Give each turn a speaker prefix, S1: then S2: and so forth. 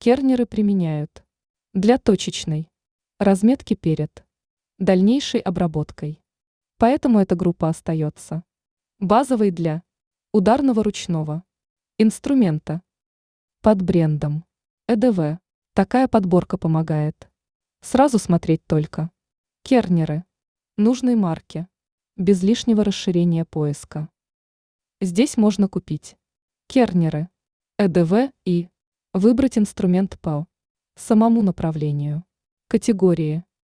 S1: Кернеры применяют для точечной разметки перед дальнейшей обработкой. Поэтому эта группа остается базовой для ударного ручного инструмента под брендом ЭДВ. Такая подборка помогает сразу смотреть только кернеры нужной марки, без лишнего расширения поиска. Здесь можно купить кернеры ЭДВ и выбрать инструмент по самому направлению, категории